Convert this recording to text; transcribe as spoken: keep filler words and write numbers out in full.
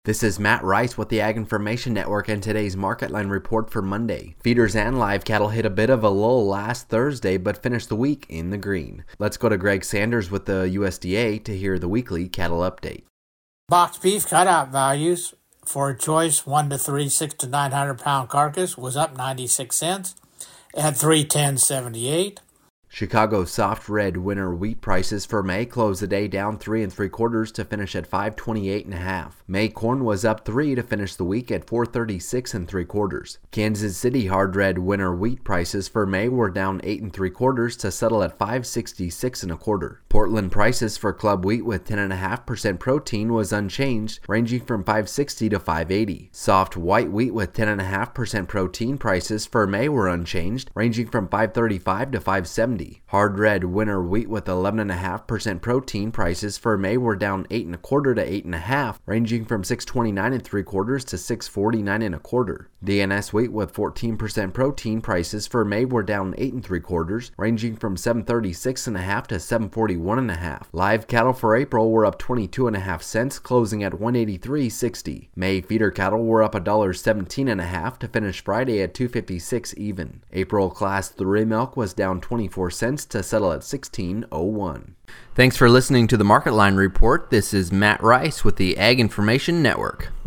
This is Matt Rice with the Ag Information Network and today's Market Line report for Monday. Feeders and live cattle hit a bit of a lull last Thursday but finished the week in the green. Let's go to Greg Sanders with the U S D A to hear the weekly cattle update. Box beef cutout values for a choice one to three, six to nine hundred pound carcass was up ninety-six cents at three ten seventy-eight. Chicago soft red winter wheat prices for May closed the day down three and three quarters to finish at five twenty-eight and a half. May corn was up three to finish the week at four thirty-six and three quarters. Kansas City hard red winter wheat prices for May were down eight and three quarters to settle at five sixty-six and a quarter. Portland prices for club wheat with ten and a half percent protein was unchanged, ranging from five sixty to five eighty. Soft white wheat with ten and a half percent protein prices for May were unchanged, ranging from five thirty-five to five seventy. Hard red winter wheat with eleven and a half percent protein prices for May were down eight and a quarter to eight and a half, ranging from six twenty-nine and three quarters to six forty-nine and a quarter. D N S wheat with fourteen percent protein prices for May were down eight and three quarters, ranging from seven thirty-six and a half to seven forty-one and a half. Live cattle for April were up twenty-two and a half cents, closing at one eighty-three sixty. May feeder cattle were up one seventeen and a half to finish Friday at two fifty-six even. April class three milk was down twenty-four cents to settle at sixteen oh one. Thanks for listening to the Market Line report. This is Matt Rice with the Ag Information Network.